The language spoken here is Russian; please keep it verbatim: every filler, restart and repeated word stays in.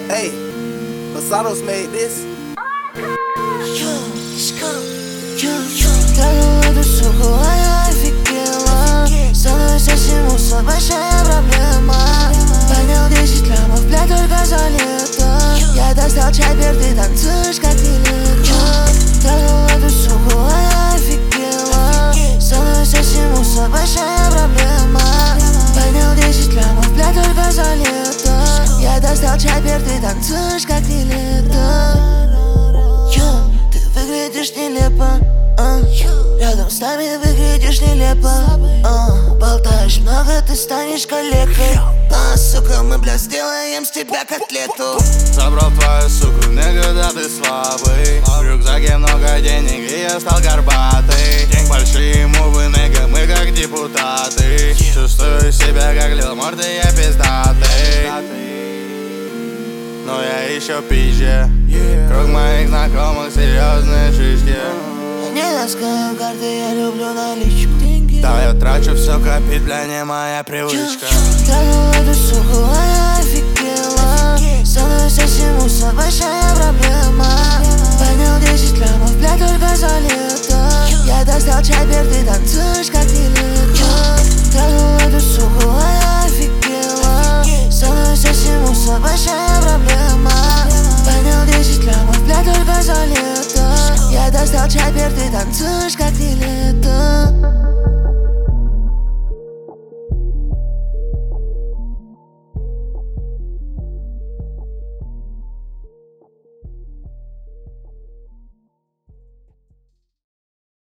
Hey, Basados made this. Тянул эту суку, а я офигела. Со мной совсем усо, большая проблема. Поднял десять лямов, блядь, только за лето. Я достал чайбер, ты танцуешь как нелегко. Тянул эту суку, а я офигела. Со мной совсем усо, большая проблема. Поднял десять лямов, блядь, только за лето. Я достал чайбер, ты танцуешь как нелегко. Ты выглядишь нелепо, а? Рядом с нами выглядишь нелепо, а? Болтаешь много, ты станешь калекой, а, сука, мы, бля, сделаем с тебя котлету. Забрал твою суку, когда ты слабый. В рюкзаке много денег, и я стал горбатый. День большие мувы, нега, мы как депутаты. Чувствую себя как Лил Морти, я пиздатый. Но я еще пизже. Круг моих знакомых серьезные шишки. Не таскаю карты, я люблю наличку. Да, я трачу все, копить, бля, не моя привычка. Тянул эту суку, а я офигела. Со мной совсем усо, большая проблема. Поднял десять лямов, бля, только за лето. Я достал чайбер, ты танцуешь как нелегко. Тянул эту суку, а я офигела. Со мной совсем усо, большая проблема. Поднял десять лямов, бля, только за лето. Я достал чайбер, ты танцуешь как нелегко.